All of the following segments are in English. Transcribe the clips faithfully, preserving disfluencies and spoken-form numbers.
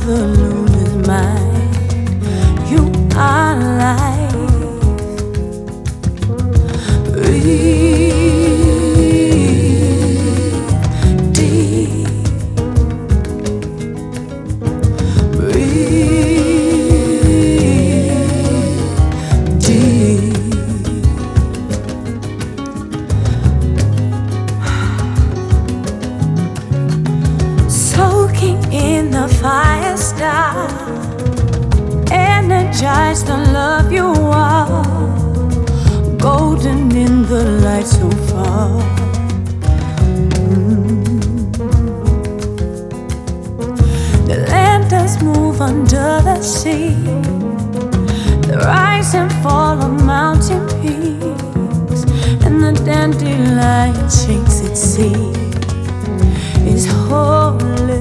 the lunar mind. You are life. Breathe deep. Breathe deep. Soaking in the fire star, energize the love you are. Golden in the light so far. Mm. The land does move under the sea. The rise and fall of mountain peaks, and the dandelion shakes its seed. Is holy.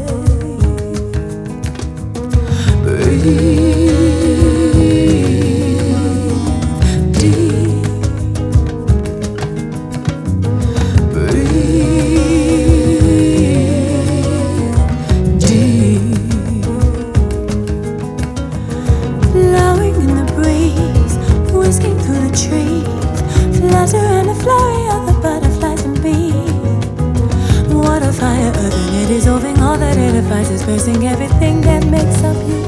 Breathe deep. Breathe deep. Blowing in the breeze, whisking through the trees, flutter and a flurry of the butterflies and bees. What a fire, earth and it is dissolving all that edifies, dispersing everything that makes up you.